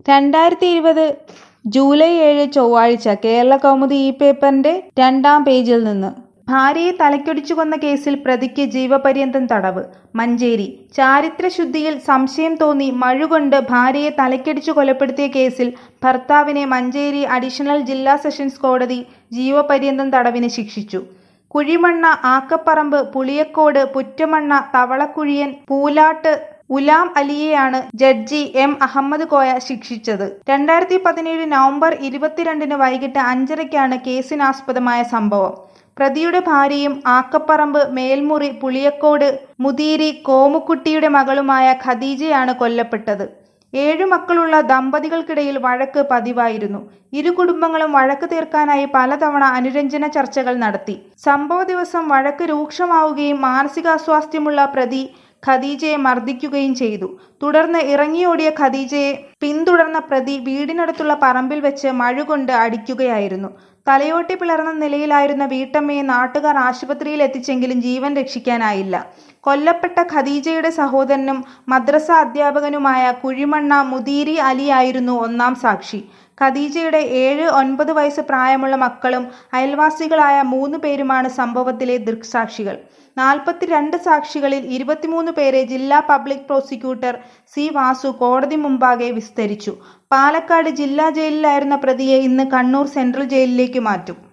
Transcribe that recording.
2020 July 7 ചൊവ്വാഴ്ച കേരളകൗമുദി ഈ പേപ്പറിന്റെ 2-ാം പേജിൽ നിന്ന്. ഭാര്യയെ തലയ്ക്കൊടിച്ചു കൊന്ന കേസിൽ പ്രതിക്ക് ജീവപര്യന്തം തടവ്. മഞ്ചേരി. ചാരിത്രശുദ്ധിയിൽ സംശയം തോന്നി മഴുകൊണ്ട് ഭാര്യയെ തലയ്ക്കടിച്ചു കൊലപ്പെടുത്തിയ കേസിൽ ഭർത്താവിനെ മഞ്ചേരി അഡീഷണൽ ജില്ലാ സെഷൻസ് കോടതി ജീവപര്യന്തം തടവിന് ശിക്ഷിച്ചു. കുഴിമണ്ണ, ആക്കപ്പറമ്പ്, പുളിയക്കോട്, പുറ്റമണ്ണ, തവളക്കുഴിയൻ, പൂലാട്ട് ഉലാം അലിയെയാണ് ജഡ്ജി എം അഹമ്മദ് കോയ ശിക്ഷിച്ചത്. 2017 നവംബർ 22 വൈകിട്ട് 5:30-ക്കാണ് കേസിനാസ്പദമായ സംഭവം. പ്രതിയുടെ ഭാര്യയും ആക്കപ്പറമ്പ് മേൽമുറി പുളിയക്കോട് മുതീരി കോമുക്കുട്ടിയുടെ മകളുമായ ഖദീജയാണ് കൊല്ലപ്പെട്ടത്. 7 മക്കളുള്ള ദമ്പതികൾക്കിടയിൽ വഴക്ക് പതിവായിരുന്നു. ഇരു കുടുംബങ്ങളും വഴക്ക് തീർക്കാനായി പലതവണ അനുരഞ്ജന ചർച്ചകൾ നടത്തി. സംഭവ ദിവസം വഴക്ക് രൂക്ഷമാവുകയും മാനസികാസ്വാസ്ഥ്യമുള്ള പ്രതി ഖദീജയെ മർദ്ദിക്കുകയും ചെയ്തു. തുടർന്ന് ഇറങ്ങിയോടിയ ഖദീജയെ പിന്തുടർന്ന പ്രതി വീടിനടുത്തുള്ള പറമ്പിൽ വെച്ച് മഴുകൊണ്ട് അടിക്കുകയായിരുന്നു. തലയോട്ടി പിളർന്ന നിലയിലായിരുന്ന വീട്ടമ്മയെ നാട്ടുകാർ ആശുപത്രിയിൽ എത്തിച്ചെങ്കിലും ജീവൻ രക്ഷിക്കാനായില്ല. കൊല്ലപ്പെട്ട ഖദീജയുടെ സഹോദരനും മദ്രസ അധ്യാപകനുമായ കുഴിമണ്ണ മുതീരി അലിയായിരുന്നു ഒന്നാം സാക്ഷി. ഖദീജയുടെ 7-9 വയസ്സ് പ്രായമുള്ള മക്കളും അയൽവാസികളായ 3 പേരുമാണ് സംഭവത്തിലെ ദൃക്സാക്ഷികൾ. 42 സാക്ഷികളിൽ 23 പേരെ ജില്ലാ പബ്ലിക് പ്രോസിക്യൂട്ടർ സി വാസു കോടതി മുമ്പാകെ വിസ്തരിച്ചു. പാലക്കാട് ജില്ലാ ജയിലിലായിരുന്ന പ്രതിയെ ഇന്ന് കണ്ണൂർ സെൻട്രൽ ജയിലിലേക്ക് മാറ്റും.